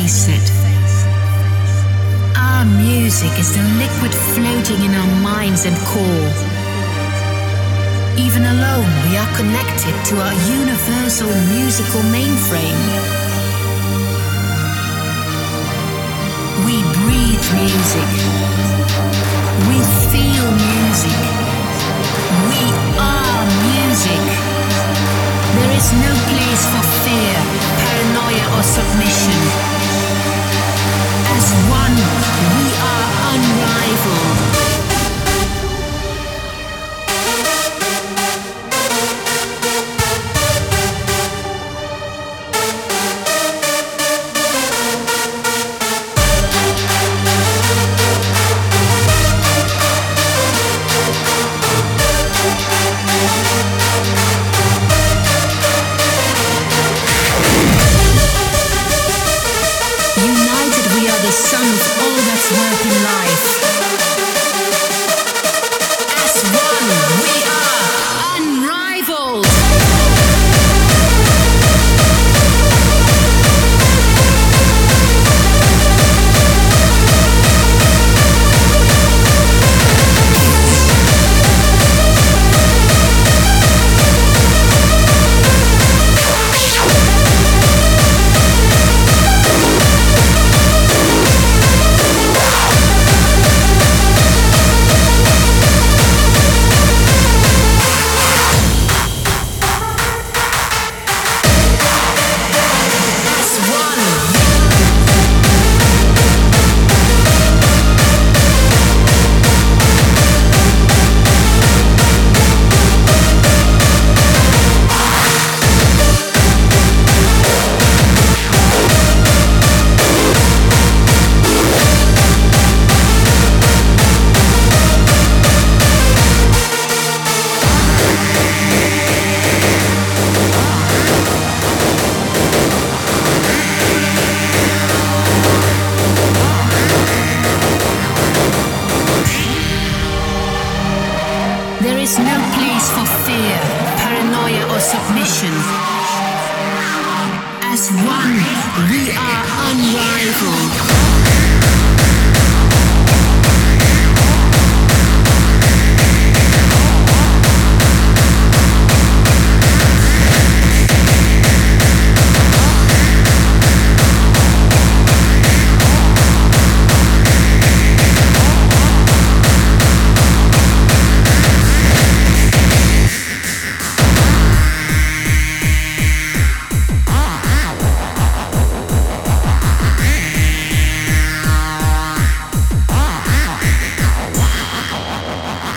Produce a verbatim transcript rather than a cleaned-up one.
face it. Our music is the liquid floating in our minds and core. Even alone, we are connected to our universal musical mainframe. We breathe music. We feel music. We are music. There is no place for fear, paranoia, or submission. As one, we are unrivaled. The sum of all that's worth in life. As one, we are unrivaled. There is no place for fear, paranoia, or submission. As one, we are unrivaled.